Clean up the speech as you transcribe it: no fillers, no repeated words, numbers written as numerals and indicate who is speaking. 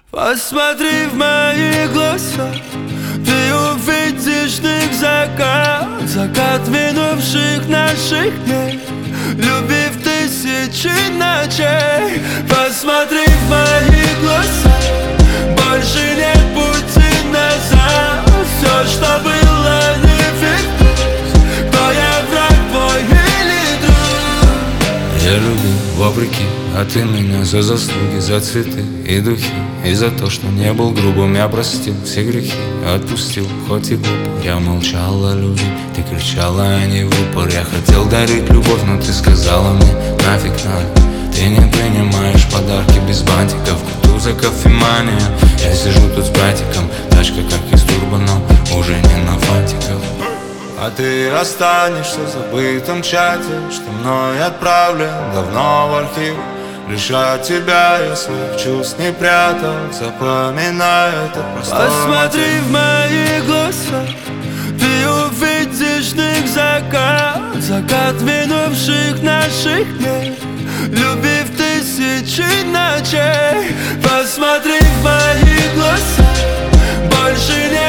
Speaker 1: Посмотри в мои глаза, ты увидишь в них закат, закат минувших наших дней, любви в тысячи ночей. Посмотри в мои глаза, больше нет пути назад. Все, что было, не вернуть. Кто я, враг твой или друг?
Speaker 2: Я любил вопреки, а ты меня за заслуги, за цветы и духи, и за то, что не был грубым. Я простил все грехи, отпустил, хоть и глупо. Я молчал о любви, ты кричала, а не в упор. Я хотел дарить любовь, но ты сказала мне: нафиг надо. Ты не принимаешь подарки без бантиков, кутуза, кофемания. Я сижу тут с братиком, тачка как из турбо, но уже не на фантиков. А ты останешься в забытом чате, что мной отправлен давно в архив. Лишь от тебя я своих чувств не прятал, запоминаю это простой
Speaker 1: Посмотри
Speaker 2: мотив.
Speaker 1: в мои глаза, ты увидишь в них закат, закат минувших наших дней, любви в тысячи ночей. Посмотри в мои глаза, больше нет